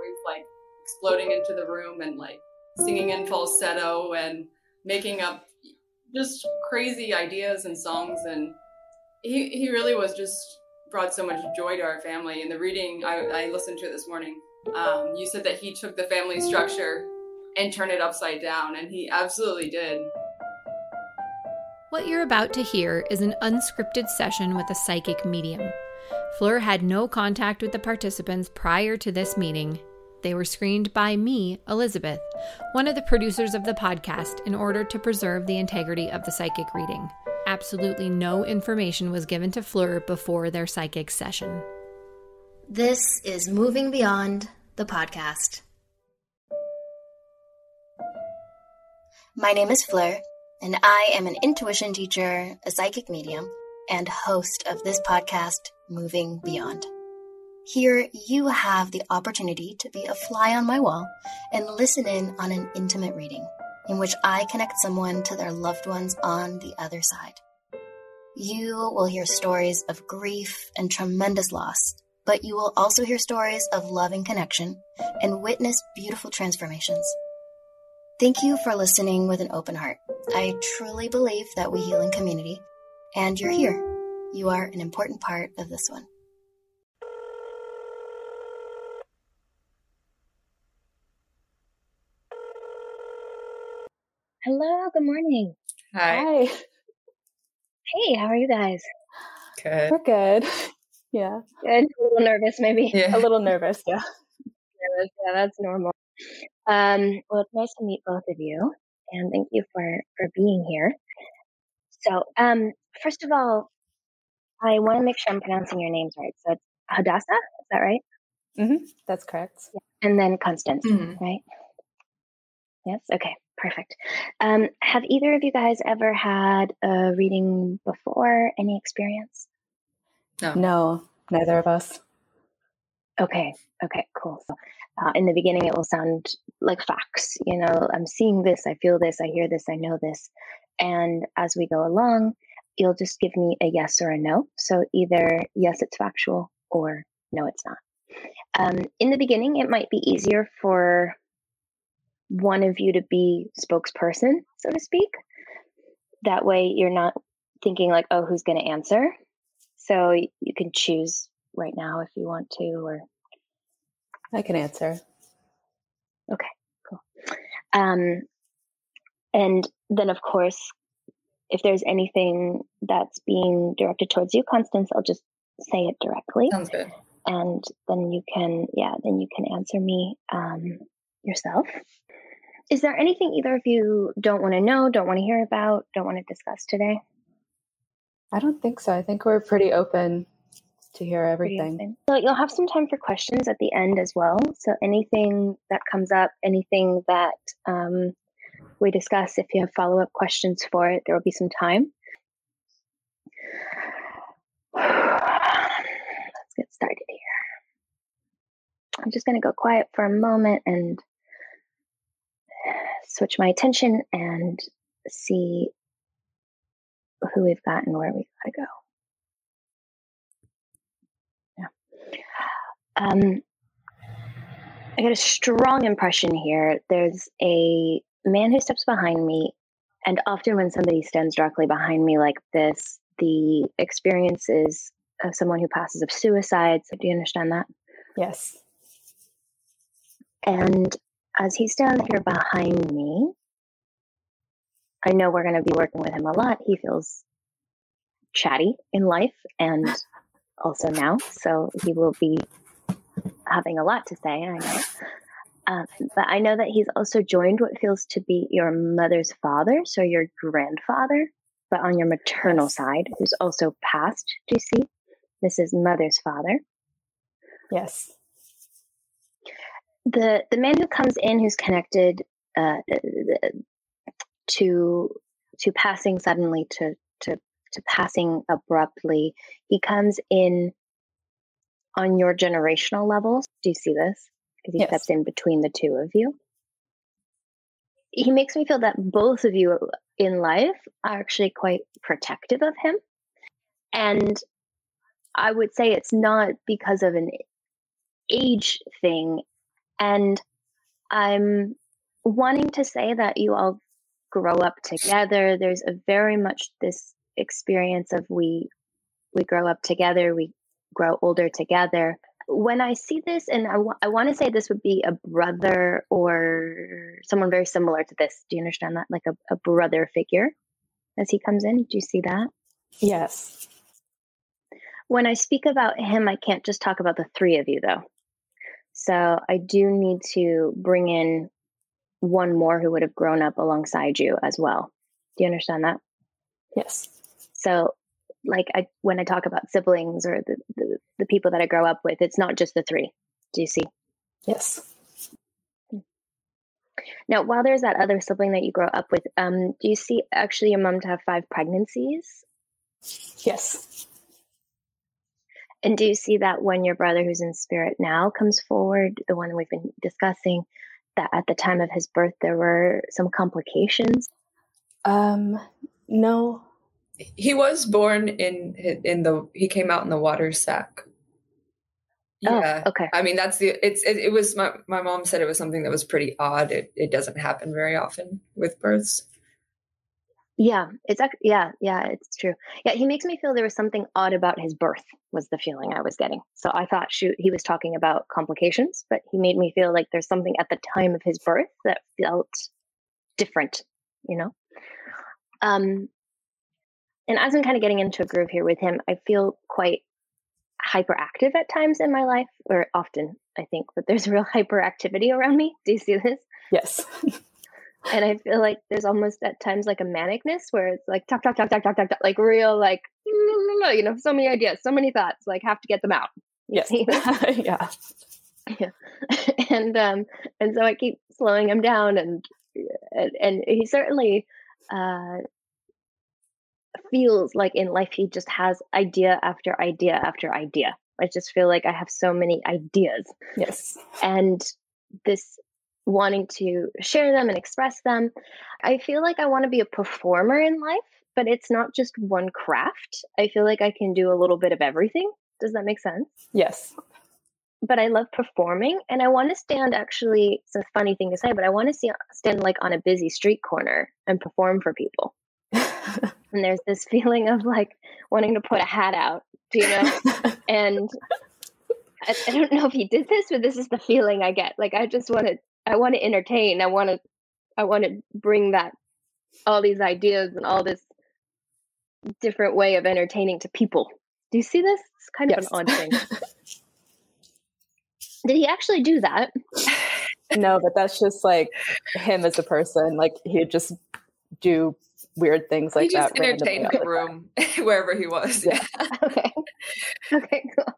he's like exploding into the room and like singing in falsetto and making up just crazy ideas and songs. And he really was just brought so much joy to our family. In the reading I listened to it this morning, you said that he took the family structure and turned it upside down, and he absolutely did. What you're about to hear is an unscripted session with a psychic medium. Fleur had no contact with the participants prior to this meeting. They were screened by me, Elizabeth, one of the producers of the podcast, in order to preserve the integrity of the psychic reading. Absolutely no information was given to Fleur before their psychic session. This is Moving Beyond, the podcast. My name is Fleur, and I am an intuition teacher, a psychic medium, and host of this podcast, Moving Beyond. Here, you have the opportunity to be a fly on my wall and listen in on an intimate reading in which I connect someone to their loved ones on the other side. You will hear stories of grief and tremendous loss, but you will also hear stories of love and connection and witness beautiful transformations. Thank you for listening with an open heart. I truly believe that we heal in community, and you're here. You are an important part of this one. Hello, good morning. Hi. Hey, how are you guys? Good. We're good. Yeah. Good. A little nervous, maybe. Yeah. A little nervous, yeah. Yeah, that's normal. Well, it's nice to meet both of you, and thank you for being here. So, first of all, I want to make sure I'm pronouncing your names right. So it's Hadassah, is that right? Mm-hmm. That's correct. Yeah. And then Constance, Mm-hmm. right? Yes. Okay. Perfect. Have either of you guys ever had a reading before? Any experience? No, neither of us. Okay. Okay. Cool. So, in the beginning, it will sound like facts. You know, I'm seeing this, I feel this, I hear this, I know this. And as we go along, you'll just give me a yes or a no. So either yes, it's factual, or no, it's not. In the beginning, it might be easier for one of you to be spokesperson, so to speak. That way you're not thinking like, oh, who's going to answer? So you can choose right now if you want to, or I can answer. okay, cool. And then of course, if there's anything that's being directed towards you, Constance, I'll just say it directly. Sounds good. And then you can answer me yourself. Is there anything either of you don't want to know, don't want to hear about, don't want to discuss today? I don't think so. I think we're pretty open to hear everything. So you'll have some time for questions at the end as well. So anything that comes up, anything that we discuss, if you have follow-up questions for it, there will be some time. Let's get started here. I'm just going to go quiet for a moment and switch my attention and see who we've got and where we've got to go. I got a strong impression here. There's a man who steps behind me, and often when somebody stands directly behind me like this, the experience is of someone who passes of suicide. So do you understand that? Yes. And as he stands here behind me, I know we're going to be working with him a lot. He feels chatty in life and also now, so he will be having a lot to say, I know. But I know that he's also joined what feels to be your mother's father, so your grandfather, but on your maternal side, who's also passed. Do you see? This is mother's father. Yes. The man who comes in, who's connected to passing suddenly, to passing abruptly, he comes in on your generational levels. Do you see this? Because he steps in between the two of you. He makes me feel that both of you in life are actually quite protective of him. And I would say it's not because of an age thing And I'm wanting to say that you all grow up together. There's a very much this experience of we grow up together, we grow older together. When I see this, and I want to say this would be a brother or someone very similar to this. Do you understand that? Like a brother figure as he comes in. Do you see that? Yes. When I speak about him, I can't just talk about the three of you, though. So I do need to bring in one more who would have grown up alongside you as well. Do you understand that? Yes. So like when I talk about siblings or the people that I grow up with, it's not just the three. Do you see? Yes. Now, while there's that other sibling that you grow up with, do you see actually your mom to have 5 pregnancies? Yes. And do you see that when your brother who's in spirit now comes forward, the one we've been discussing, that at the time of his birth, there were some complications? No. He was born he came out in the water sack. Yeah. Oh, okay. I mean, it was, my mom said it was something that was pretty odd. It doesn't happen very often with births. Yeah, it's true. Yeah, he makes me feel there was something odd about his birth, was the feeling I was getting. So I thought, shoot, he was talking about complications, but he made me feel like there's something at the time of his birth that felt different, you know? And as I'm kind of getting into a groove here with him, I feel quite hyperactive at times in my life, or often, I think, but there's real hyperactivity around me. Do you see this? Yes. And I feel like there's almost at times like a manicness where it's like talk, like real, like, you know, so many ideas, so many thoughts, like have to get them out. Yes. Yeah. Yeah. And so I keep slowing him down, and he certainly feels like in life he just has idea after idea after idea. I just feel like I have so many ideas. Yes. And this wanting to share them and express them. I feel like I want to be a performer in life, but it's not just one craft. I feel like I can do a little bit of everything. Does that make sense? Yes. But I love performing, and I want to stand, actually, it's a funny thing to say, but I want to stand like on a busy street corner and perform for people. And there's this feeling of like wanting to put a hat out, you know? And I don't know if he did this, but this is the feeling I get. Like I want to entertain. I want to bring that, all these ideas and all this different way of entertaining to people. Do you see this? It's kind of an odd thing. Did he actually do that? No, but that's just like him as a person. Like he'd just do weird things like that. He just entertained the room wherever he was. Yeah. Okay, cool.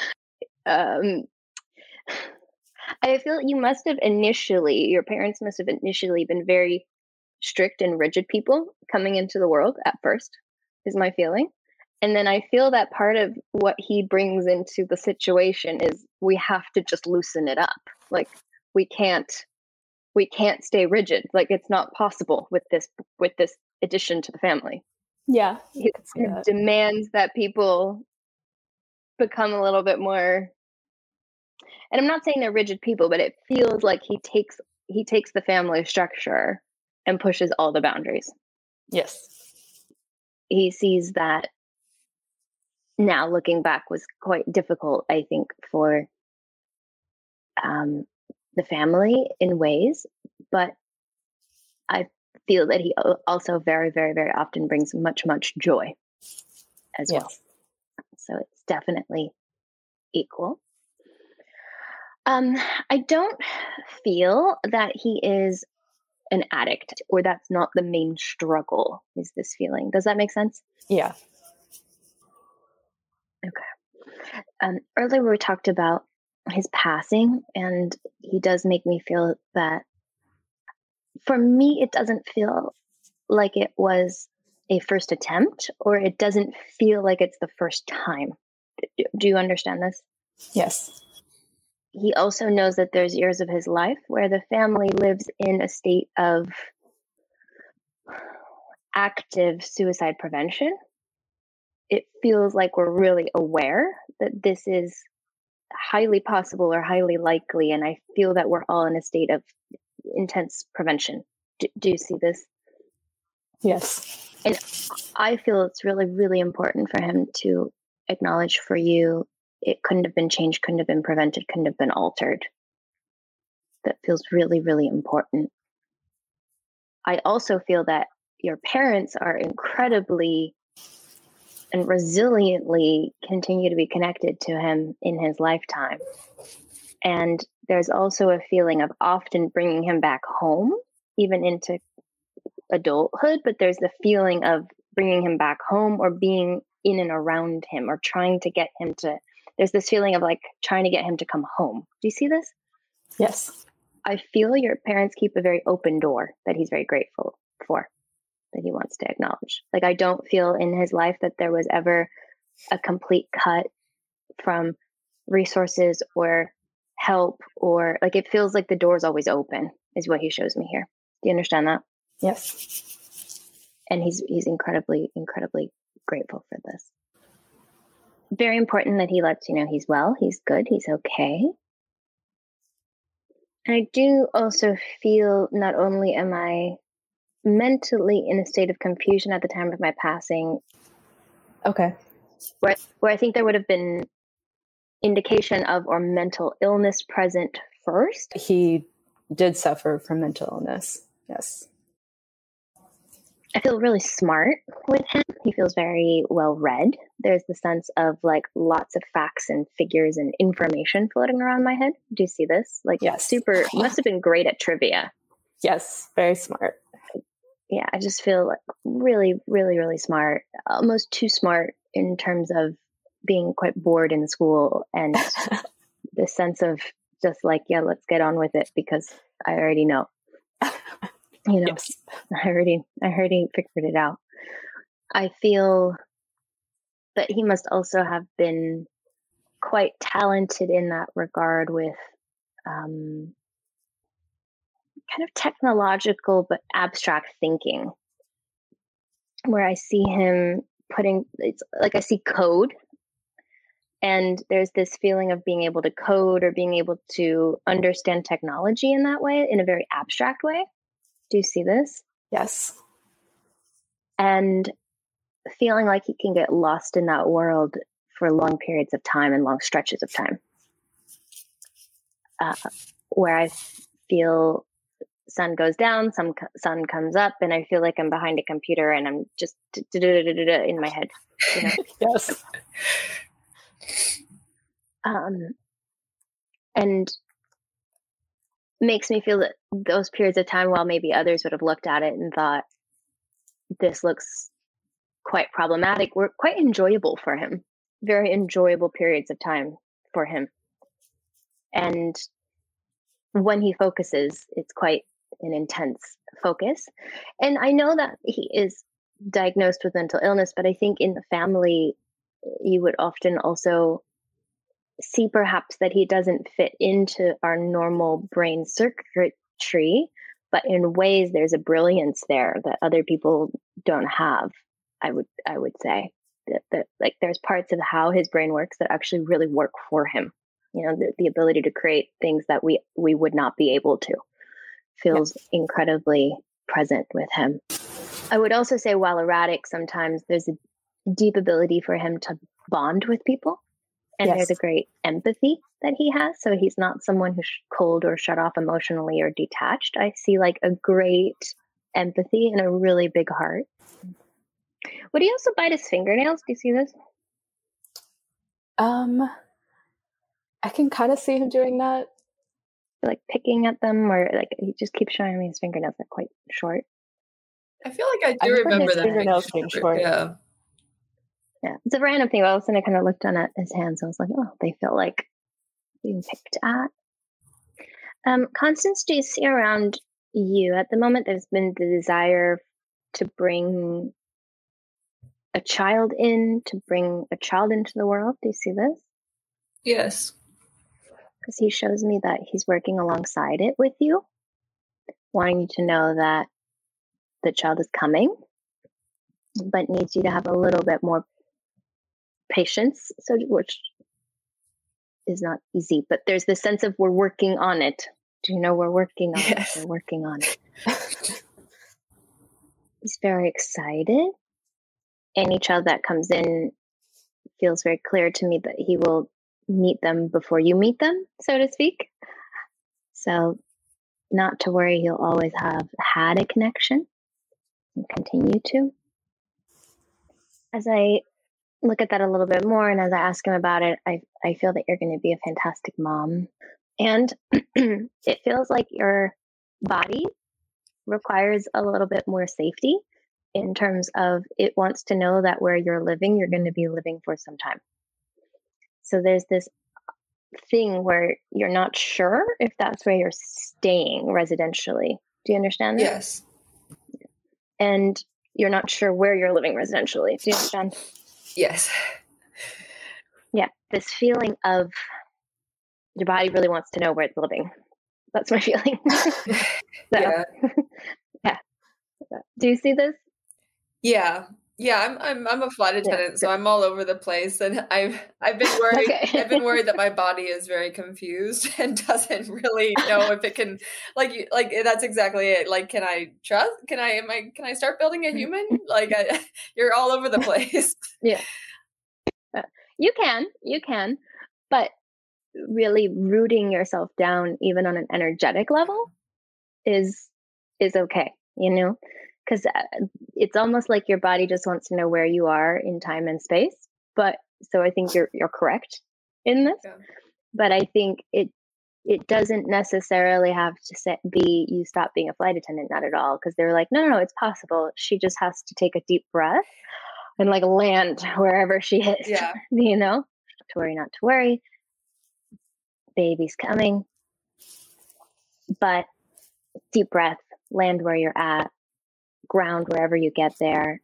I feel your parents must have initially been very strict and rigid people coming into the world at first, is my feeling. And then I feel that part of what he brings into the situation is we have to just loosen it up. Like we can't stay rigid. Like it's not possible with this addition to the family. Yeah. It demands that people become a little bit more, and I'm not saying they're rigid people, but it feels like he takes the family structure and pushes all the boundaries. Yes. He sees that now, looking back, was quite difficult, I think, for the family in ways, but I feel that he also very, very, very often brings much, much joy as well. So it's definitely equal. I don't feel that he is an addict, or that's not the main struggle, is this feeling. Does that make sense? Yeah. Okay. Earlier we talked about his passing, and he does make me feel that, for me, it doesn't feel like it was a first attempt, or it doesn't feel like it's the first time. Do you understand this? Yes. He also knows that there's years of his life where the family lives in a state of active suicide prevention. It feels like we're really aware that this is highly possible or highly likely, and I feel that we're all in a state of intense prevention. Do you see this? Yes. And I feel it's really, really important for him to acknowledge for you it couldn't have been changed, couldn't have been prevented, couldn't have been altered. That feels really, really important. I also feel that your parents are incredibly and resiliently continue to be connected to him in his lifetime. And there's also a feeling of often bringing him back home, even into adulthood, but there's the feeling of bringing him back home or being in and around him or trying to get him to, there's this feeling of like trying to get him to come home. Do you see this? Yes. I feel your parents keep a very open door that he's very grateful for, that he wants to acknowledge. Like, I don't feel in his life that there was ever a complete cut from resources or help, or like, it feels like the door's always open is what he shows me here. Do you understand that? Yes. And he's incredibly, incredibly grateful for this. Very important that he lets you know he's well, he's good, he's okay. And I do also feel not only am I mentally in a state of confusion at the time of my passing, Okay. where I think there would have been indication of or mental illness present first. He did suffer from mental illness. Yes. I feel really smart with him. He feels very well read. There's the sense of like lots of facts and figures and information floating around my head. Do you see this? Like, yes. Super, must have been great at trivia. Yes, very smart. Yeah, I just feel like really, really, really smart. Almost too smart in terms of being quite bored in school, and the sense of just like, yeah, let's get on with it because I already know. You know, yes. I already figured it out. I feel that he must also have been quite talented in that regard with kind of technological but abstract thinking, where I see him putting, it's like I see code, and there's this feeling of being able to code or being able to understand technology in that way, in a very abstract way. Do you see this? Yes. And feeling like he can get lost in that world for long periods of time and long stretches of time. Where I feel sun goes down, sun comes up, and I feel like I'm behind a computer and I'm just in my head. You know? Yes. And makes me feel that those periods of time, while maybe others would have looked at it and thought, this looks quite problematic, were quite enjoyable for him. Very enjoyable periods of time for him. And when he focuses, it's quite an intense focus. And I know that he is diagnosed with mental illness, but I think in the family, you would often also see perhaps that he doesn't fit into our normal brain circuitry, but in ways there's a brilliance there that other people don't have. I would say that like there's parts of how his brain works that actually really work for him. You know, the ability to create things that we would not be able to feels incredibly present with him. I would also say, while erratic, sometimes there's a deep ability for him to bond with people. And there's a great empathy that he has. So he's not someone who's cold or shut off emotionally or detached. I see like a great empathy and a really big heart. Would he also bite his fingernails? Do you see this? I can kind of see him doing that. Like picking at them, or like he just keeps showing me his fingernails are quite short. I feel like I do remember that. Fingernails being short. Yeah. Yeah, it's a random thing. All of a sudden, I kind of looked down at his hands. I was like, oh, they feel like being picked at. Constance, do you see around you at the moment there's been the desire to bring a child into the world? Do you see this? Yes. Because he shows me that he's working alongside it with you, wanting you to know that the child is coming, but needs you to have a little bit more patience, so which not easy, but there's this sense of we're working on it. Do you know we're working on Yes. it? We're working on it. He's very excited. Any child that comes in feels very clear to me that he will meet them before you meet them, so to speak. So not to worry, he'll always have had a connection and continue to. As I look at that a little bit more and as I ask him about it, I feel that you're going to be a fantastic mom. And it feels like your body requires a little bit more safety in terms of it wants to know that where you're living, you're going to be living for some time. So there's this thing where you're not sure if that's where you're staying residentially. Do you understand that? Yes. And you're not sure where you're living residentially. Do you understand? Yes. Yeah. This feeling of your body really wants to know where it's living. That's my feeling. Yeah. Yeah. Do you see this? Yeah. Yeah, I'm a flight attendant, so I'm all over the place, and I've been worried. Okay. I've been worried that my body is very confused and doesn't really know if it can, like that's exactly it. Like, can I trust? Can I start building a human? Like, you're all over the place. Yeah. You can, but really rooting yourself down, even on an energetic level, is okay. You know. Because it's almost like your body just wants to know where you are in time and space. But so I think you're correct in this. Yeah. But I think it doesn't necessarily have to be you stop being a flight attendant, not at all. Because they're like, no, it's possible. She just has to take a deep breath and like land wherever she is. Yeah. You know, not to worry. Baby's coming. But deep breath, land where you're at. Ground wherever you get there.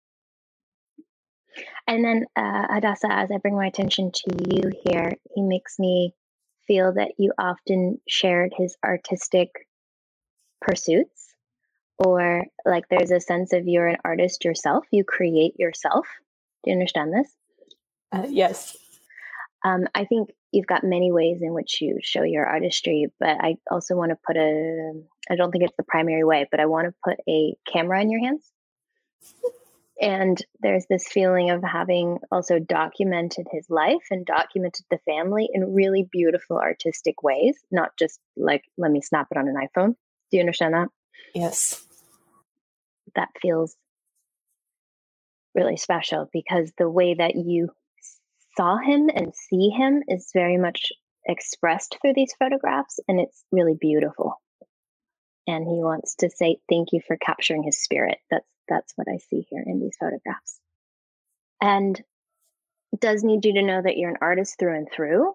And then Hadassah, as I bring my attention to you here, he makes me feel that you often shared his artistic pursuits, or like there's a sense of you're an artist yourself, you create yourself. Do you understand this? Yes. I think you've got many ways in which you show your artistry, but I also want to put I don't think it's the primary way, but I want to put a camera in your hands. And there's this feeling of having also documented his life and documented the family in really beautiful artistic ways, not just like, let me snap it on an iPhone. Do you understand that? Yes. That feels really special because the way that you saw him and see him is very much expressed through these photographs, and it's really beautiful. And he wants to say thank you for capturing his spirit. That's what I see here in these photographs. And it does need you to know that you're an artist through and through.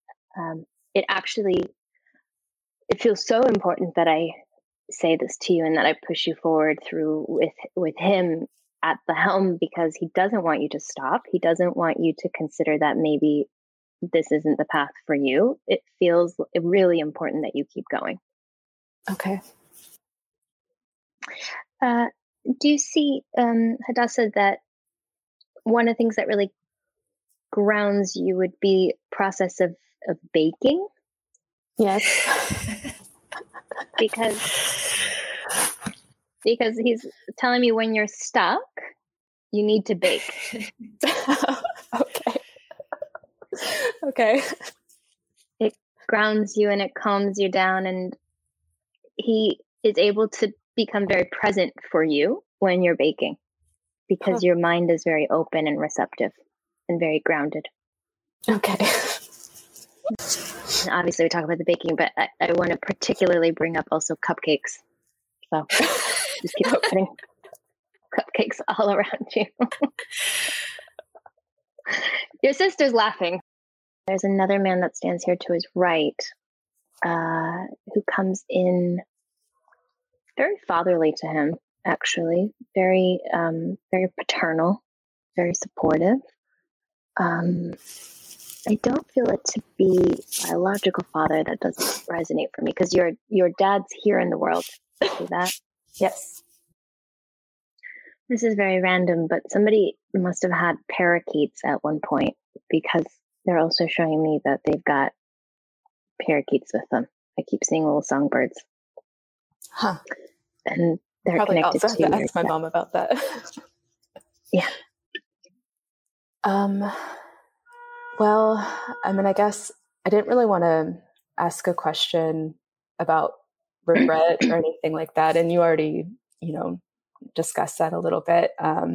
It feels so important that I say this to you and that I push you forward through with him at the helm, because he doesn't want you to stop. He doesn't want you to consider that maybe this isn't the path for you. It feels really important that you keep going. Okay. Do you see, Hadassah, that one of the things that really grounds you would be process of baking? Yes. because he's telling me when you're stuck, you need to bake. Okay. It grounds you and it calms you down, and he is able to become very present for you when you're baking because your mind is very open and receptive and very grounded. Okay. And obviously we talk about the baking, but I want to particularly bring up also cupcakes. So just keep putting cupcakes all around you. Your sister's laughing. There's another man that stands here to his right, who comes in very fatherly to him, actually, very paternal, very supportive. I don't feel it to be biological father. That doesn't resonate for me because your dad's here in the world. See that? Yes. This is very random, but somebody must have had parakeets at one point because they're also showing me that they've got parakeets with them. I keep seeing little songbirds. Huh. And they're Probably connected also have to to ask my mom about that. Yeah. Well, I mean, I guess I didn't really want to ask a question about regret or anything like that. And you already, discussed that a little bit.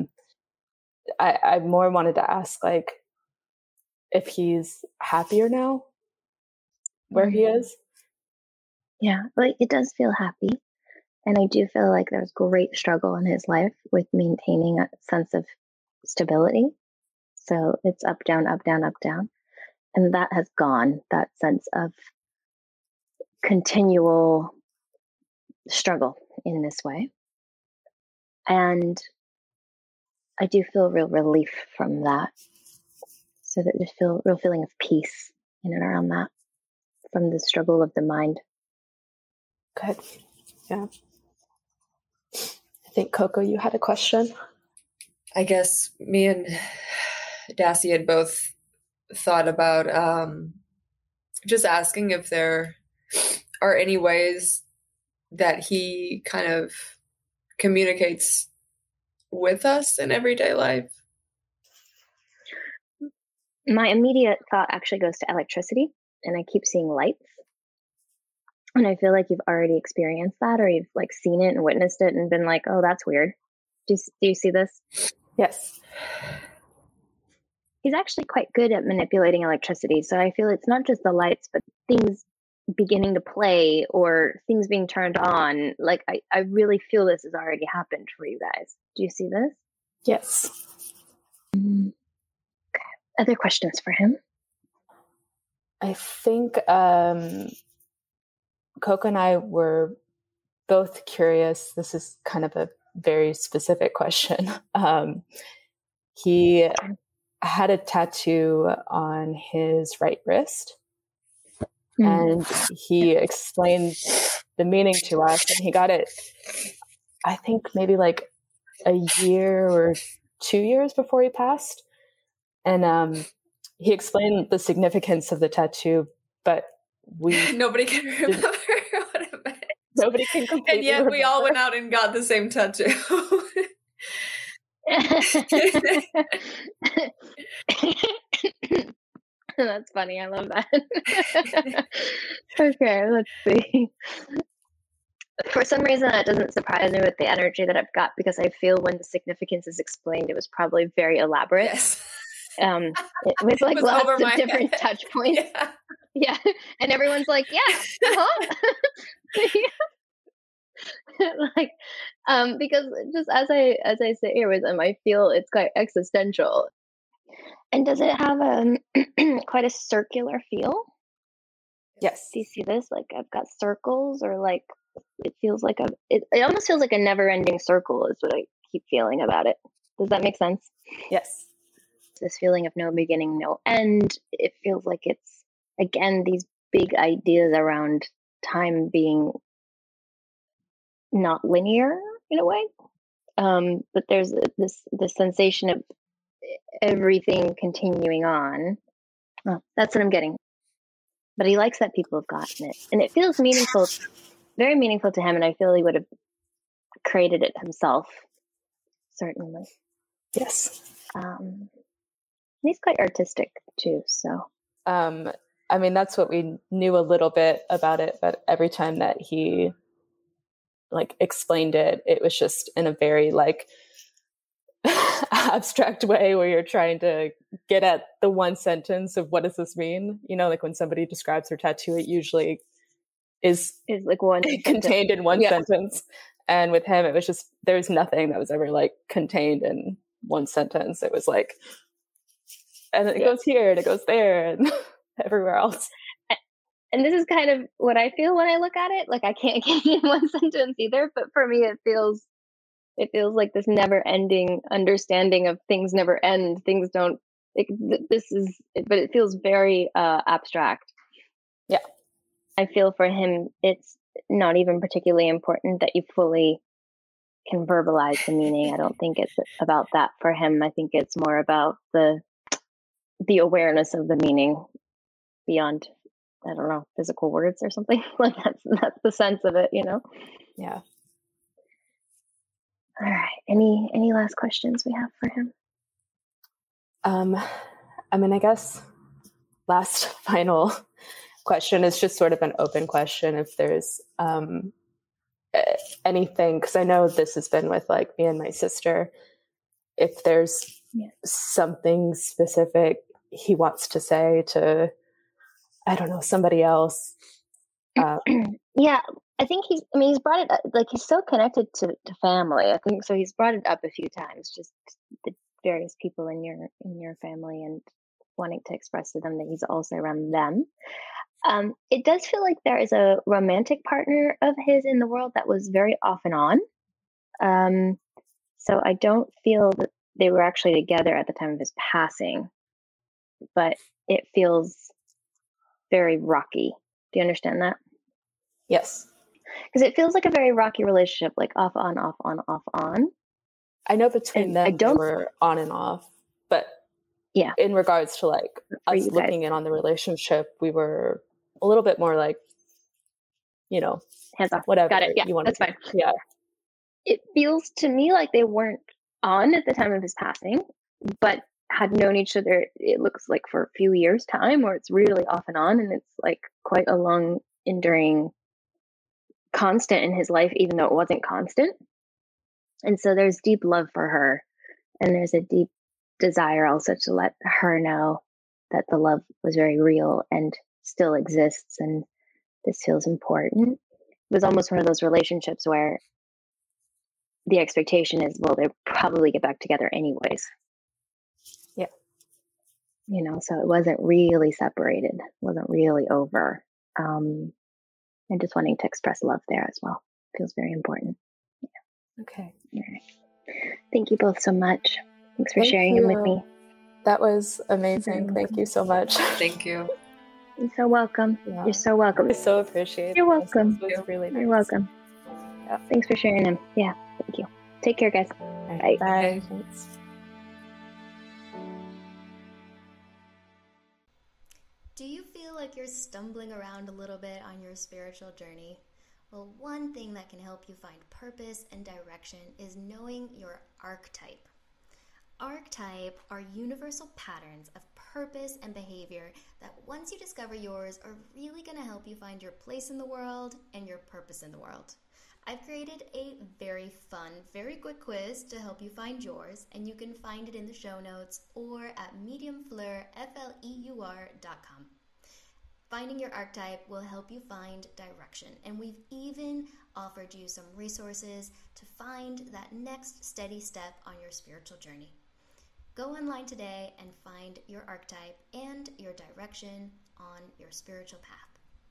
I more wanted to ask, like, if he's happier now where he is. Yeah, like it does feel happy. And I do feel like there's great struggle in his life with maintaining a sense of stability. So it's up, down, up, down, up, down. And that has gone, that sense of continual struggle in this way. And I do feel real relief from that. So that there's real feeling of peace in and around that from the struggle of the mind. Good. Yeah. I think, Coco, you had a question. I guess me and Dassy had both thought about just asking if there are any ways that he kind of communicates with us in everyday life. My immediate thought actually goes to electricity, and I keep seeing lights. And I feel like you've already experienced that, or you've like seen it and witnessed it and been like, oh, that's weird. Do you see this? Yes. He's actually quite good at manipulating electricity. So I feel it's not just the lights, but things beginning to play or things being turned on. Like I really feel this has already happened for you guys. Do you see this? Yes. Okay. Other questions for him? I think Coco and I were both curious. This is kind of a very specific question. He had a tattoo on his right wrist, and he explained the meaning to us, and he got it, I think maybe like a year or 2 years before he passed. And he explained the significance of the tattoo, but nobody can remember what it meant. Nobody can completely And yet we all went out and got the same tattoo. That's funny. I love that. Okay, let's see. For some reason, that doesn't surprise me with the energy that I've got, because I feel when the significance is explained, it was probably very elaborate. Yes. With like lots of different touch points. Yeah. And everyone's like, yeah, like, because just as I sit here with him, I feel it's quite existential. And does it have quite a circular feel? Yes. Do you see this? Like I've got circles, or like it feels like it almost feels like a never-ending circle is what I keep feeling about it. Does that make sense? Yes. This feeling of no beginning, no end. It feels like it's, again, these big ideas around time being not linear in a way. But there's this sensation of everything continuing on. Oh, that's what I'm getting. But he likes that people have gotten it. And it feels meaningful, very meaningful to him. And I feel he would have created it himself, certainly. Yes. He's quite artistic too, so. I mean, that's what we knew a little bit about it, but every time that he like explained it, it was just in a very like abstract way where you're trying to get at the one sentence of what does this mean? You know, like when somebody describes their tattoo, it usually is like one contained in one sentence. And with him, it was just, there's nothing that was ever like contained in one sentence. It was like, and then it goes here and it goes there and everywhere else. And this is kind of what I feel when I look at it. Like I can't get it in one sentence either, but for me, it feels like this never-ending understanding of things never end. Things don't. But it feels very abstract. Yeah, I feel for him, it's not even particularly important that you fully can verbalize the meaning. I don't think it's about that for him. I think it's more about the the awareness of the meaning beyond, I don't know, physical words or something. Like that's the sense of it, Yeah. All right. Any last questions we have for him? I guess last final question is just sort of an open question. If there's anything, because I know this has been with like me and my sister, if there's something specific he wants to say to, I don't know, somebody else. Yeah, I think he's brought it up, like he's so connected to family. I think so. He's brought it up a few times, just the various people in your family, and wanting to express to them that he's also around them. It does feel like there is a romantic partner of his in the world that was very off and on. So I don't feel that they were actually together at the time of his passing, but it feels very rocky. Do you understand that? Yes. Because it feels like a very rocky relationship, like off, on, off, on, off, on. I know between them they were on and off, but yeah, in regards to like us looking in on the relationship, we were a little bit more like, hands off. Whatever. Got it. Yeah, that's fine. Yeah. It feels to me like they weren't on at the time of his passing, but had known each other, it looks like, for a few years' time, where it's really off and on, and it's like quite a long, enduring constant in his life, even though it wasn't constant. And so there's deep love for her, and there's a deep desire also to let her know that the love was very real and still exists, and this feels important. It was almost one of those relationships where the expectation is, well, they'll probably get back together anyways. Yeah. So it wasn't really separated, wasn't really over. And just wanting to express love there as well feels very important. Yeah. Okay. All right. Thank you both so much. Thanks for sharing them with me. That was amazing. Thank you so much. Thank you. You're so welcome. Yeah. You're so welcome. I so appreciate it. You're welcome. This was really nice. You're welcome. Yeah. Thanks for sharing them. Yeah. Thank you. Take care, guys. Bye. Bye. Thanks. Do you feel like you're stumbling around a little bit on your spiritual journey? Well, one thing that can help you find purpose and direction is knowing your archetype. Archetype are universal patterns of purpose and behavior that, once you discover yours, are really going to help you find your place in the world and your purpose in the world. I've created a very fun, very quick quiz to help you find yours, and you can find it in the show notes or at mediumfleur.com. Finding your archetype will help you find direction, and we've even offered you some resources to find that next steady step on your spiritual journey. Go online today and find your archetype and your direction on your spiritual path.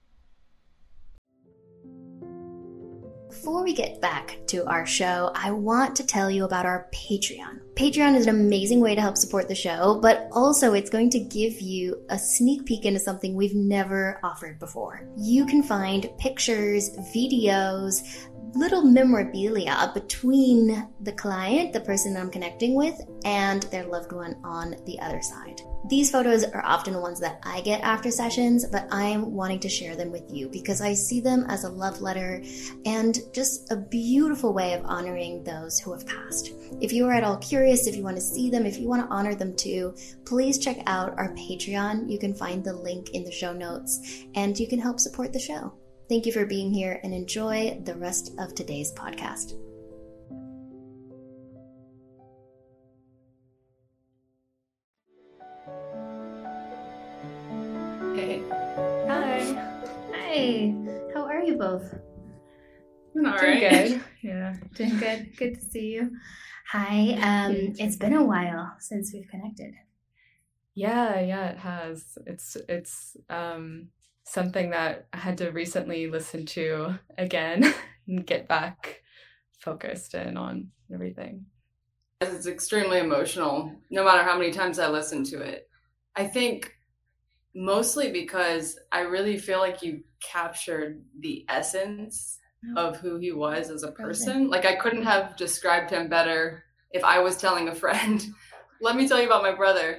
Before we get back to our show, I want to tell you about our Patreon. Patreon is an amazing way to help support the show, but also it's going to give you a sneak peek into something we've never offered before. You can find pictures, videos, little memorabilia between the client, the person I'm connecting with, and their loved one on the other side. These photos are often ones that I get after sessions, but I'm wanting to share them with you because I see them as a love letter and just a beautiful way of honoring those who have passed. If you are at all curious, if you want to see them, if you want to honor them too, please check out our Patreon. You can find the link in the show notes, and you can help support the show. Thank you for being here, and enjoy the rest of today's podcast. Hey. Hi. Hi. How are you both? Doing good. Yeah. Doing good. Good to see you. Hi. It's been a while since we've connected. Yeah, it has. It's something that I had to recently listen to again and get back focused in on everything. It's extremely emotional, no matter how many times I listen to it. I think mostly because I really feel like you captured the essence of who he was as a person. Like, I couldn't have described him better if I was telling a friend, let me tell you about my brother.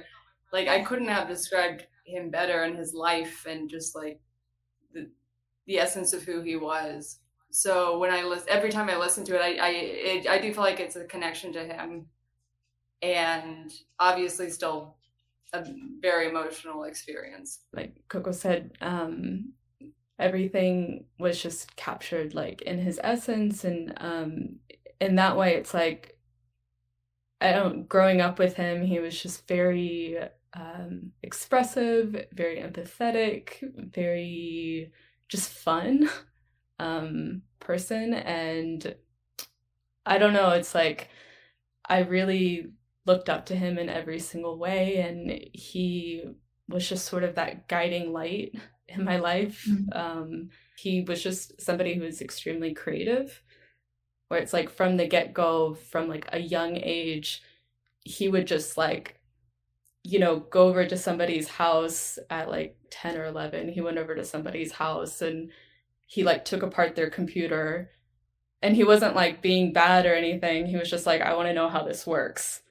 Like, I couldn't have described him better in his life and just like the essence of who he was. So when every time I listen to it, I do feel like it's a connection to him, and obviously still a very emotional experience. Like Coco said, everything was just captured like in his essence, and in that way, it's like growing up with him, he was just very expressive, very empathetic, very just fun person. And I don't know, it's like I really looked up to him in every single way, and he was just sort of that guiding light in my life. He was just somebody who was extremely creative, where it's like from the get-go, from like a young age, he would just like, go over to somebody's house at like 10 or 11. He went over to somebody's house and he like took apart their computer, and he wasn't like being bad or anything. He was just like, I want to know how this works.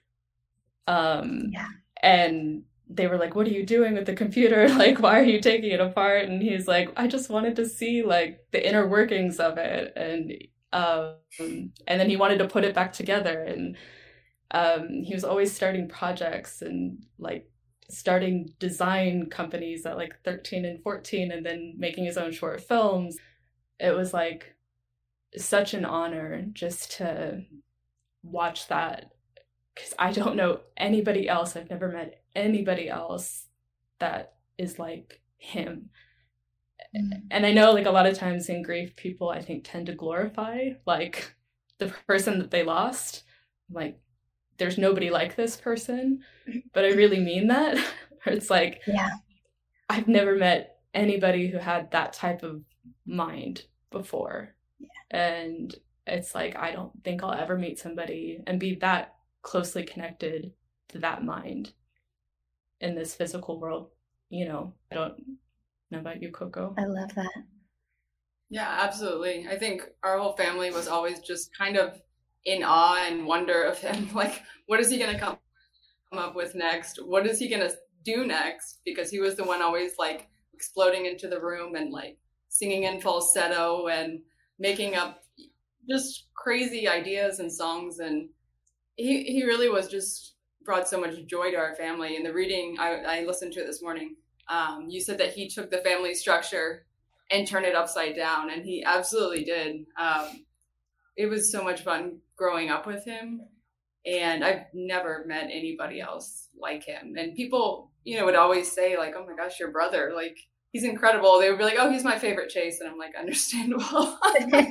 And they were like, what are you doing with the computer? Like, why are you taking it apart? And he's like, I just wanted to see like the inner workings of it. And then he wanted to put it back together. And he was always starting projects and like starting design companies at like 13 and 14, and then making his own short films. It was like such an honor just to watch that, because I don't know anybody else. I've never met anybody else that is like him. And I know like a lot of times in grief, people I think tend to glorify like the person that they lost. Like, there's nobody like this person, but I really mean that. It's like, I've never met anybody who had that type of mind before. And it's like, I don't think I'll ever meet somebody and be that closely connected to that mind in this physical world. I don't know about you, Coco. I love that. Yeah, absolutely. I think our whole family was always just kind of in awe and wonder of him. Like, what is he going to come up with next? What is he going to do next? Because he was the one always like exploding into the room and like singing in falsetto and making up just crazy ideas and songs. And he really was just brought so much joy to our family. In the reading, I listened to it this morning. You said that he took the family structure and turned it upside down, and he absolutely did. It was so much fun growing up with him, and I've never met anybody else like him. And people, would always say like, oh my gosh, your brother, like, he's incredible. They would be like, oh, he's my favorite Chase. And I'm like, understandable.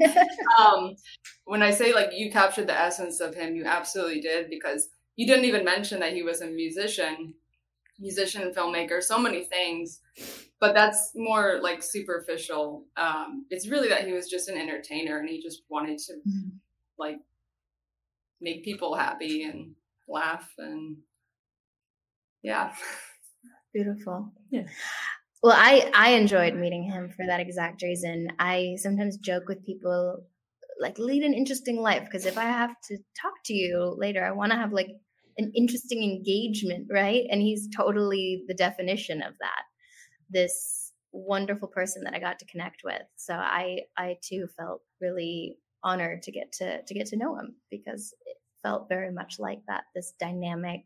When I say like you captured the essence of him, you absolutely did, because you didn't even mention that he was a musician, filmmaker, so many things, but that's more like superficial. It's really that he was just an entertainer, and he just wanted to like make people happy and laugh, and beautiful. Yeah. Well, I enjoyed meeting him for that exact reason. I sometimes joke with people like, lead an interesting life, because if I have to talk to you later, I want to have like an interesting engagement, right? And he's totally the definition of that. This wonderful person that I got to connect with. So I too felt really honored to get to know him, because it felt very much like that. This dynamic,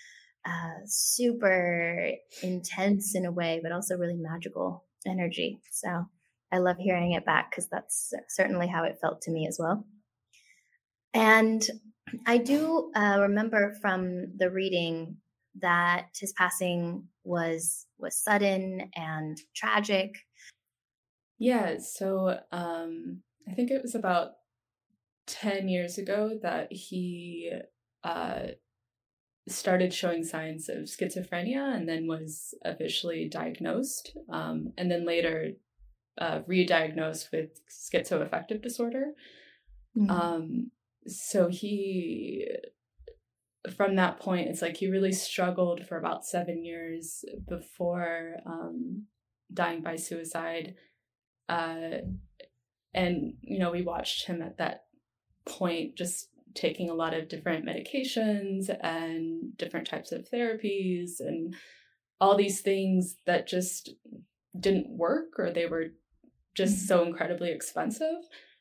super intense in a way, but also really magical energy. So I love hearing it back, because that's certainly how it felt to me as well. And I do remember from the reading that his passing was sudden and tragic. Yeah, so I think it was about 10 years ago that he started showing signs of schizophrenia, and then was officially diagnosed, and then later re-diagnosed with schizoaffective disorder. So he, from that point, it's like he really struggled for about 7 years before dying by suicide. And, we watched him at that point just taking a lot of different medications and different types of therapies and all these things that just didn't work, or they were just so incredibly expensive.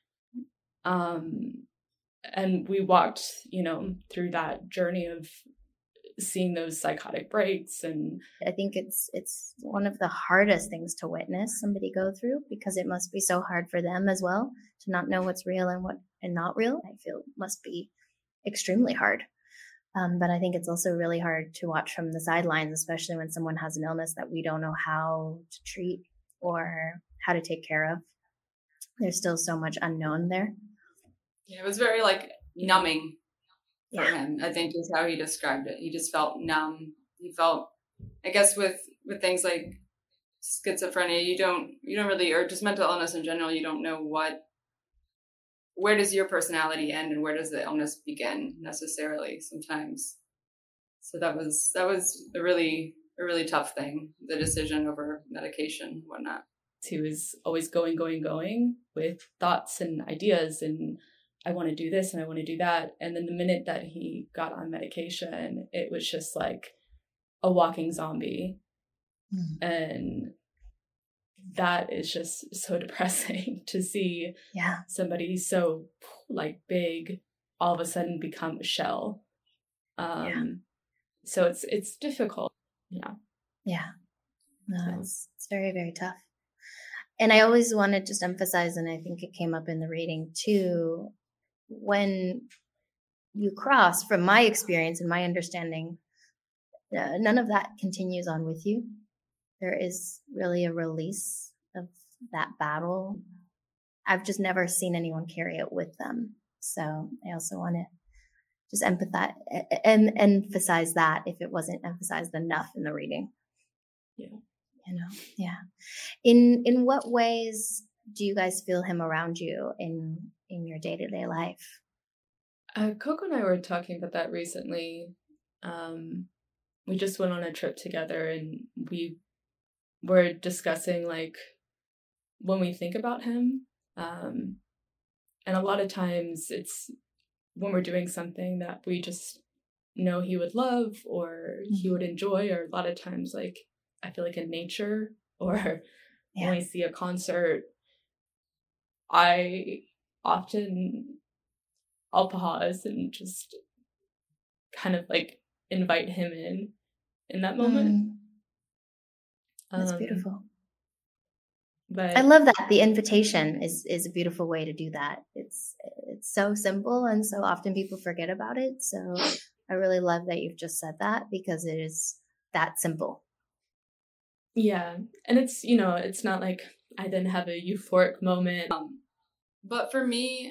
And we walked, through that journey of seeing those psychotic breaks. And I think it's one of the hardest things to witness somebody go through, because it must be so hard for them as well to not know what's real and not real. I feel it must be extremely hard. But I think it's also really hard to watch from the sidelines, especially when someone has an illness that we don't know how to treat or how to take care of. There's still so much unknown there. Yeah, it was very numbing for him, I think is how he described it. He just felt numb. He felt, I guess with things like schizophrenia, you don't really, or just mental illness in general, you don't know where does your personality end and where does the illness begin necessarily sometimes. So that was a really tough thing, the decision over medication and whatnot. He was always going with thoughts and ideas, and I want to do this and I want to do that. And then the minute that he got on medication, it was just like a walking zombie. And that is just so depressing to see somebody so big all of a sudden become a shell. So it's difficult. Yeah. No, it's very, very tough. And I always want to just emphasize, and I think it came up in the reading too, when you cross, from my experience and my understanding, none of that continues on with you. There is really a release of that battle. I've just never seen anyone carry it with them. So I also want to just emphasize that if it wasn't emphasized enough in the reading. In what ways do you guys feel him around you in your day-to-day life? Coco and I were talking about that recently. We just went on a trip together, and we were discussing when we think about him, and a lot of times it's when we're doing something that we just know he would love or he would enjoy, or a lot of times I feel like in nature, or when we see a concert, I'll pause and just kind of invite him in that moment. That's beautiful. But I love that. The invitation is a beautiful way to do that. It's so simple, and so often people forget about it. So I really love that you've just said that, because it is that simple. Yeah. And it's, it's not like I then have a euphoric moment. But for me,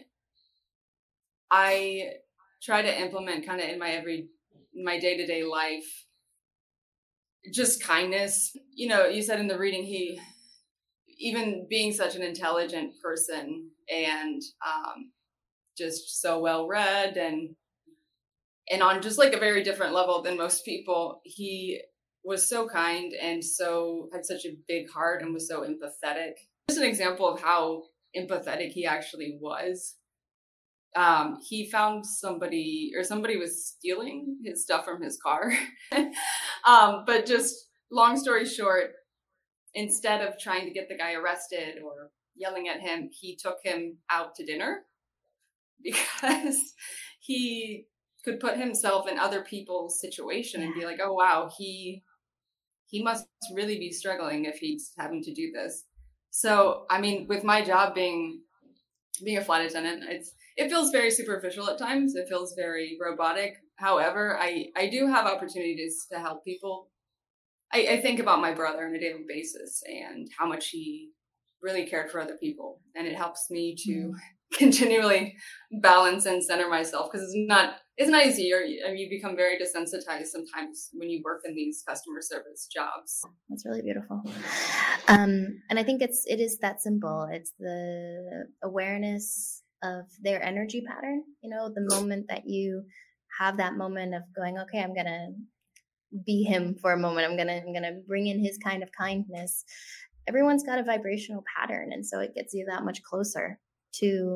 I try to implement kind of in my day-to-day life, just kindness. You said in the reading, he, even being such an intelligent person and just so well-read and on just a very different level than most people, he was so kind and had such a big heart and was so empathetic. Just an example of how empathetic he actually was. He found somebody was stealing his stuff from his car. But just long story short, instead of trying to get the guy arrested or yelling at him, he took him out to dinner because he could put himself in other people's situation and be like, oh, wow, he must really be struggling if he's having to do this. So, I mean, with my job being a flight attendant, it feels very superficial at times. It feels very robotic. However, I do have opportunities to help people. I think about my brother on a daily basis and how much he really cared for other people. And it helps me to continually balance and center myself, because it's not easy. You become very desensitized sometimes when you work in these customer service jobs. That's really beautiful. And I think it is that simple. It's the awareness of their energy pattern. The moment that you have that moment of going, okay, I'm going to be him for a moment. I'm going to bring in his kind of kindness. Everyone's got a vibrational pattern. And so it gets you that much closer to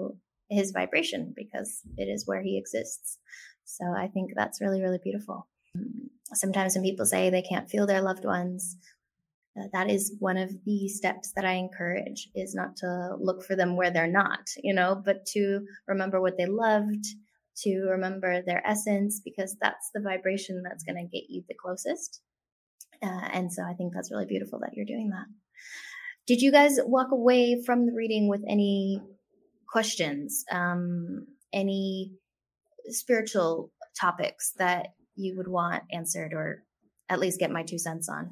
his vibration, because it is where he exists. So I think that's really, really beautiful. Sometimes when people say they can't feel their loved ones, that is one of the steps that I encourage, is not to look for them where they're not, but to remember what they loved, to remember their essence, because that's the vibration that's going to get you the closest. And so I think that's really beautiful that you're doing that. Did you guys walk away from the reading with any questions, any spiritual topics that you would want answered, or at least get my 2 cents on?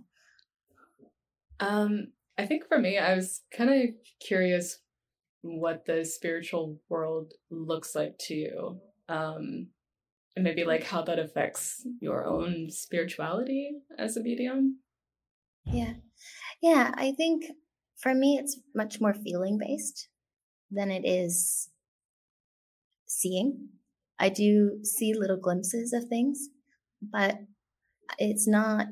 I think for me, I was kind of curious what the spiritual world looks like to you. And maybe like how that affects your own spirituality as a medium. Yeah, I think for me, it's much more feeling based than it is seeing. I do see little glimpses of things, but it's not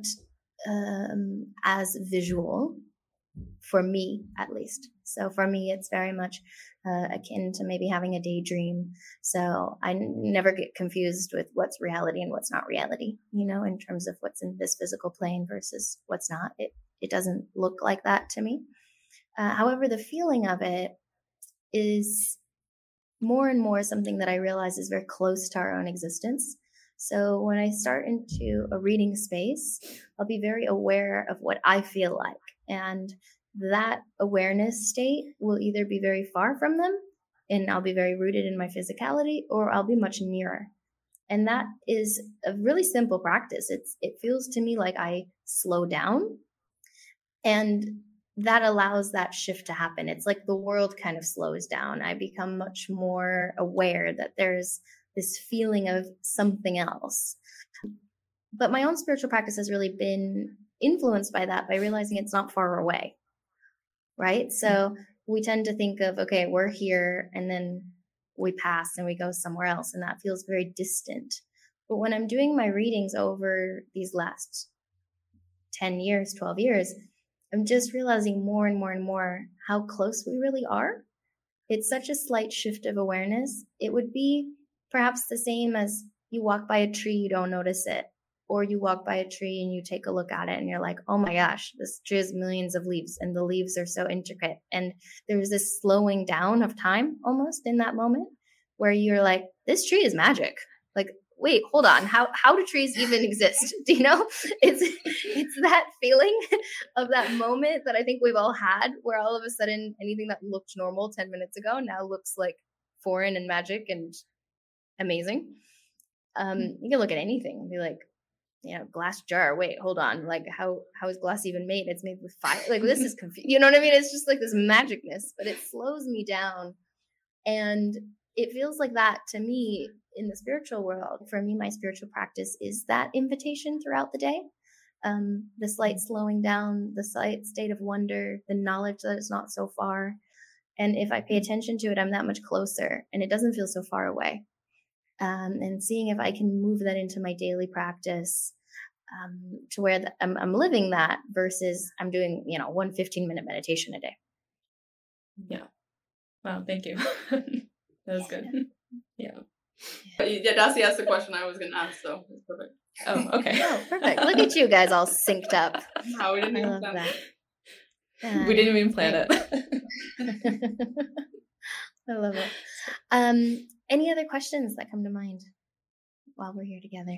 as visual for me, at least. So for me, it's very much akin to maybe having a daydream. So I never get confused with what's reality and what's not reality, in terms of what's in this physical plane versus what's not. It doesn't look like that to me. However, the feeling of it is more and more something that I realize is very close to our own existence. So when I start into a reading space, I'll be very aware of what I feel like. And that awareness state will either be very far from them, and I'll be very rooted in my physicality, or I'll be much nearer. And that is a really simple practice. It feels to me like I slow down, and that allows that shift to happen. It's like the world kind of slows down. I become much more aware that there's this feeling of something else. But my own spiritual practice has really been influenced by that, by realizing it's not far away, right? So we tend to think of, okay, we're here, and then we pass and we go somewhere else, and that feels very distant. But when I'm doing my readings over these last 10 years, 12 years, I'm just realizing more and more and more how close we really are. It's such a slight shift of awareness. It would be perhaps the same as you walk by a tree, you don't notice it. Or you walk by a tree and you take a look at it and you're like, oh my gosh, this tree has millions of leaves and the leaves are so intricate. And there's this slowing down of time almost in that moment where you're like, this tree is magic. Like, wait, hold on. How do trees even exist? Do you know? It's that feeling of that moment that I think we've all had, where all of a sudden anything that looked normal 10 minutes ago now looks like foreign and magic and amazing. You can look at anything and be like, glass jar. Wait, hold on. Like, how is glass even made? It's made with fire. Like, this is confusing. You know what I mean? It's just like this magicness, but it slows me down. And it feels like that to me in the spiritual world. For me, my spiritual practice is that invitation throughout the day. The slight slowing down, the slight state of wonder, the knowledge that it's not so far. And if I pay attention to it, I'm that much closer and it doesn't feel so far away. And seeing if I can move that into my daily practice to where I'm living that versus I'm doing, 1 15-minute meditation a day. Yeah. Wow. Thank you. That was good. Yeah. Yeah, Darcy asked the question I was going to ask, so it's perfect. Oh, okay. Oh, perfect. Look at you guys all synced up. How we didn't even love plan that. We didn't even plan it. I love it. Any other questions that come to mind while we're here together?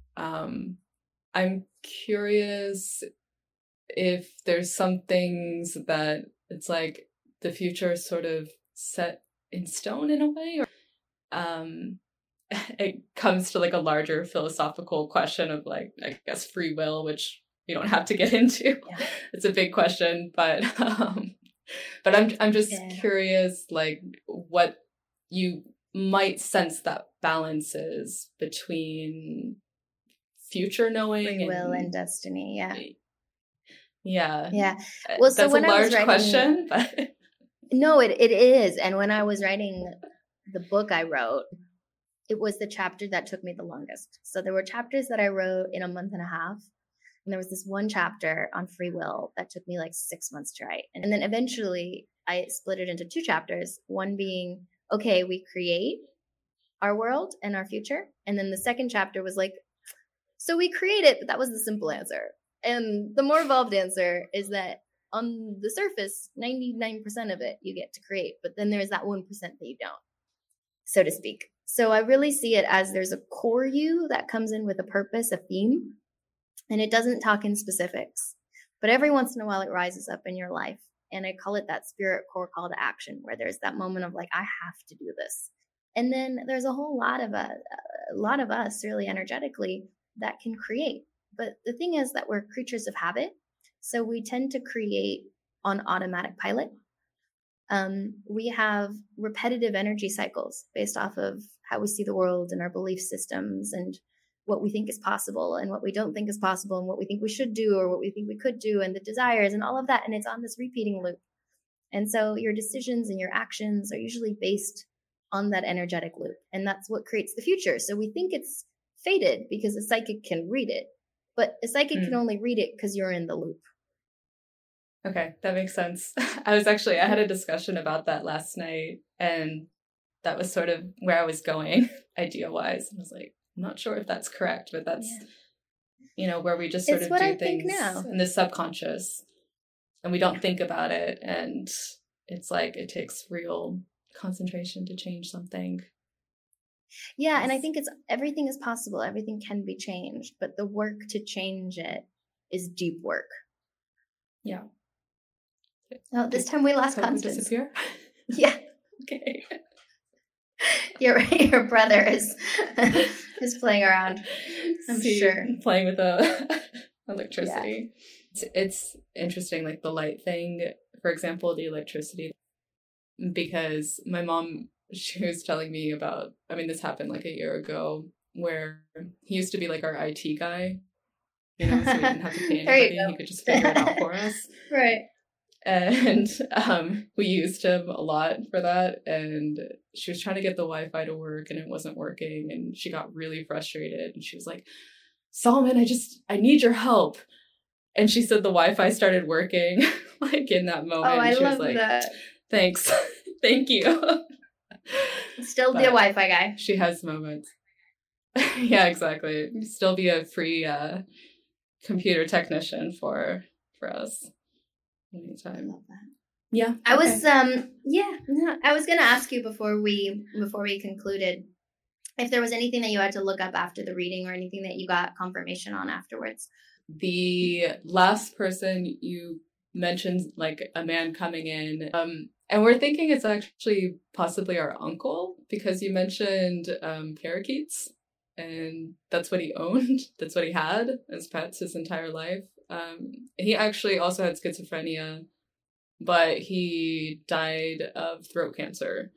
I'm curious if there's some things that it's like the future is sort of set in stone in a way, or it comes to like a larger philosophical question of like, I guess, free will, which you don't have to get into. Yeah. It's a big question, but I'm just curious, like, what you might sense that balance is between future knowing, free will and destiny. Yeah. Well, so that's when a large I was writing, question, but no, it is. And when I was writing the book I wrote, it was the chapter that took me the longest. So there were chapters that I wrote in a month and a half. And there was this one chapter on free will that took me like 6 months to write. And then eventually I split it into 2 chapters, one being okay, we create our world and our future. And then the second chapter was like, so we create it, but that was the simple answer. And the more evolved answer is that on the surface, 99% of it you get to create, but then there's that 1% that you don't, so to speak. So I really see it as there's a core you that comes in with a purpose, a theme, and it doesn't talk in specifics. But every once in a while it rises up in your life. And I call it that spirit core call to action, where there's that moment of like, I have to do this. And then there's a whole lot of us really energetically that can create. But the thing is that we're creatures of habit. So we tend to create on automatic pilot. We have repetitive energy cycles based off of how we see the world and our belief systems and what we think is possible and what we don't think is possible and what we think we should do or what we think we could do and the desires and all of that. And it's on this repeating loop. And so your decisions and your actions are usually based on that energetic loop. And that's what creates the future. So we think it's fated because a psychic can read it, but a psychic can only read it because you're in the loop. Okay, that makes sense. I had a discussion about that last night, and that was sort of where I was going idea-wise. I was like, I'm not sure if that's correct, but that's, where we just sort of do things in the subconscious and we don't think about it. And it's like, it takes real concentration to change something. Yeah. And I think everything is possible. Everything can be changed, but the work to change it is deep work. Yeah. Oh, this time we lost Constance. Disappear? Yeah. Okay. Your brother is playing around. I'm sure playing with electricity. Yeah. It's interesting, like the light thing. For example, the electricity, because my mom, she was telling me about. I mean, this happened like a year ago, where he used to be like our IT guy. So we didn't have to pay anybody; he could just figure it out for us. Right. And we used him a lot for that. And she was trying to get the Wi-Fi to work and it wasn't working. And she got really frustrated. And she was like, Solomon, I need your help. And she said the Wi-Fi started working like in that moment. Oh, I she love was like, that. Thanks. Thank you. Still be a Wi-Fi guy. She has moments. Yeah, exactly. Still be a free computer technician for us. Anytime. I love that. Yeah. I was I was gonna ask you before we concluded if there was anything that you had to look up after the reading or anything that you got confirmation on afterwards. The last person you mentioned, like a man coming in, and we're thinking it's actually possibly our uncle because you mentioned parakeets, and that's what he owned. That's what he had as pets his entire life. He actually also had schizophrenia, but he died of throat cancer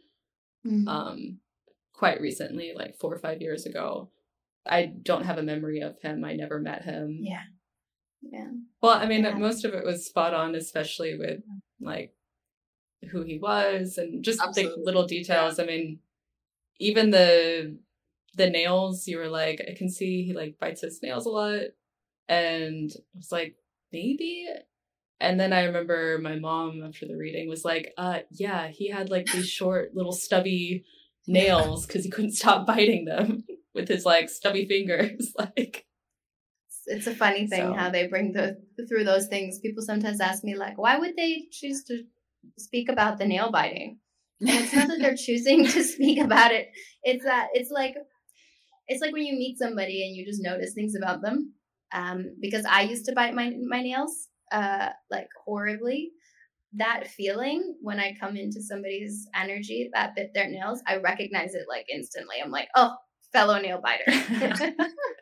quite recently, like 4 or 5 years ago. I don't have a memory of him. I never met him. Yeah. Well, I mean, most of it was spot on, especially with like who he was and just like little details. Yeah. I mean, even the nails, you were like, I can see he like bites his nails a lot. And I was like, maybe. And then I remember my mom after the reading was like, yeah, he had like these short little stubby nails because he couldn't stop biting them with his like stubby fingers. Like, it's a funny thing how they bring through those things. People sometimes ask me like, why would they choose to speak about the nail biting? And it's not that they're choosing to speak about it. It's that it's like when you meet somebody and you just notice things about them. Because I used to bite my nails, like horribly. That feeling when I come into somebody's energy that bit their nails, I recognize it like instantly. I'm like, oh, fellow nail biter.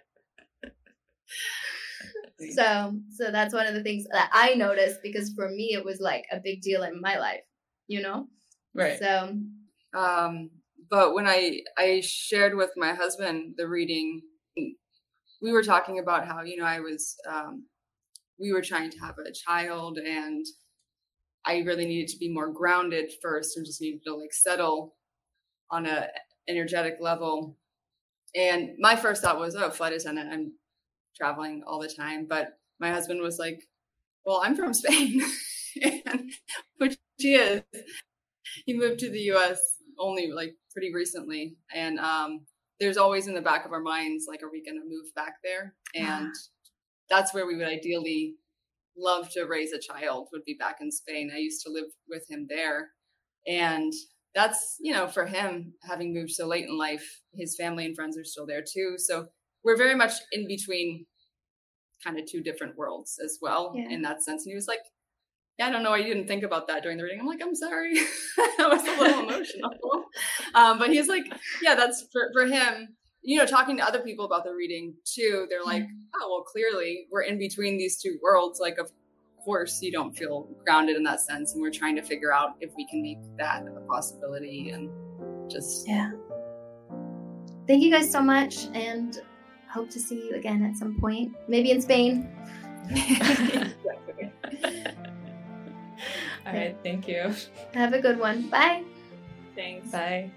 So that's one of the things that I noticed because for me it was like a big deal in my life, Right. So, but when I shared with my husband the reading, we were talking about how, I was, we were trying to have a child and I really needed to be more grounded first and just needed to like settle on a energetic level. And my first thought was, flight attendant, I'm traveling all the time. But my husband was like, well, I'm from Spain, which he is. He moved to the U.S. only like pretty recently. And there's always in the back of our minds, like, are we going to move back there? And that's where we would ideally love to raise a child, would be back in Spain. I used to live with him there. And that's, you know, for him, having moved so late in life, his family and friends are still there too. So we're very much in between kind of two different worlds as well, in that sense. And he was like, yeah, I don't know, I didn't think about that during the reading. I'm like, I'm sorry. I was a little emotional. But he's like, yeah, that's for him, you know, talking to other people about the reading too. They're like, oh, well, clearly we're in between these two worlds. Like, of course you don't feel grounded in that sense. And we're trying to figure out if we can make that a possibility and just. Yeah. Thank you guys so much. And hope to see you again at some point, maybe in Spain. All right, thank you. Have a good one. Bye. Thanks. Bye.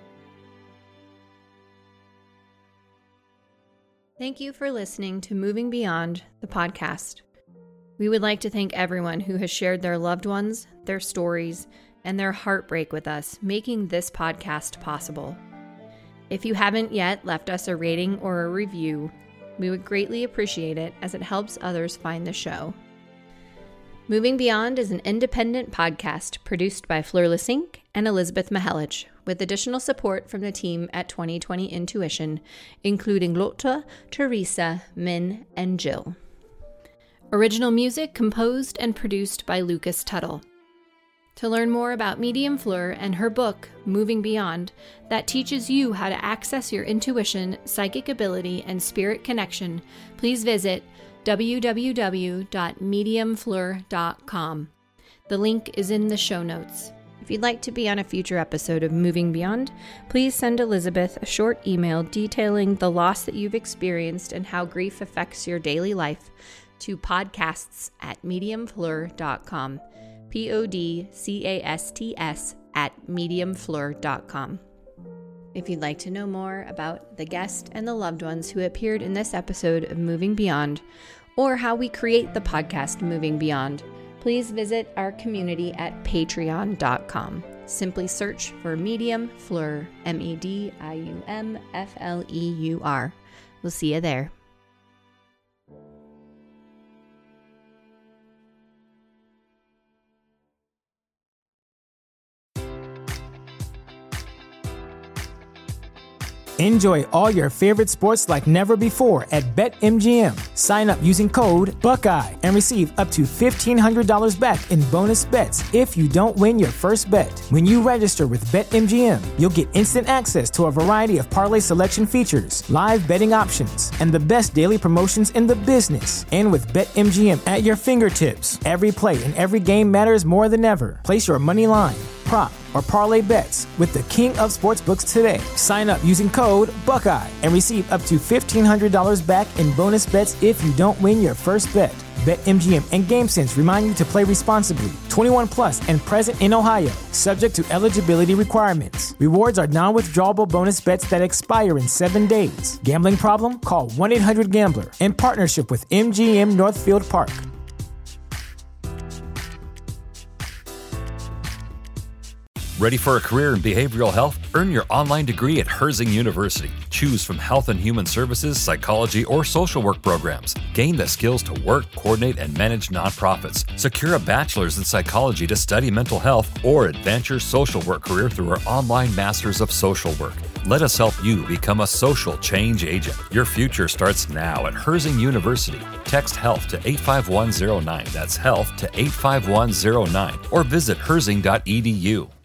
Thank you for listening to Moving Beyond, the podcast. We would like to thank everyone who has shared their loved ones, their stories, and their heartbreak with us, making this podcast possible. If you haven't yet left us a rating or a review, we would greatly appreciate it, as it helps others find the show. Moving Beyond is an independent podcast produced by Fleur Lesink and Elizabeth Mihelic, with additional support from the team at 2020 Intuition, including Lotte, Teresa, Min, and Jill. Original music composed and produced by Lucas Tuttle. To learn more about Medium Fleur and her book, Moving Beyond, that teaches you how to access your intuition, psychic ability, and spirit connection, please visit www.mediumfleur.com. The link is in the show notes. If you'd like to be on a future episode of Moving Beyond, please send Elizabeth a short email detailing the loss that you've experienced and how grief affects your daily life to podcasts@mediumfleur.com. podcasts@mediumfleur.com. If you'd like to know more about the guest and the loved ones who appeared in this episode of Moving Beyond, or how we create the podcast Moving Beyond, please visit our community at patreon.com. Simply search for Medium Fleur, MEDIUMFLEUR. We'll see you there. Enjoy all your favorite sports like never before at BetMGM. Sign up using code Buckeye and receive up to $1,500 back in bonus bets if you don't win your first bet. When you register with BetMGM, you'll get instant access to a variety of parlay selection features, live betting options, and the best daily promotions in the business. And with BetMGM at your fingertips, every play and every game matters more than ever. Place your money line, prop, or parlay bets with the king of sportsbooks today. Sign up using code Buckeye and receive up to $1,500 back in bonus bets if you don't win your first bet. BetMGM and GameSense remind you to play responsibly. 21 plus and present in Ohio, subject to eligibility requirements. Rewards are non-withdrawable bonus bets that expire in 7 days. Gambling problem? Call 1-800-GAMBLER. In partnership with MGM Northfield Park. Ready for a career in behavioral health? Earn your online degree at Herzing University. Choose from health and human services, psychology, or social work programs. Gain the skills to work, coordinate, and manage nonprofits. Secure a bachelor's in psychology to study mental health, or advance your social work career through our online Masters of Social Work. Let us help you become a social change agent. Your future starts now at Herzing University. Text HEALTH to 85109. That's HEALTH to 85109. Or visit herzing.edu.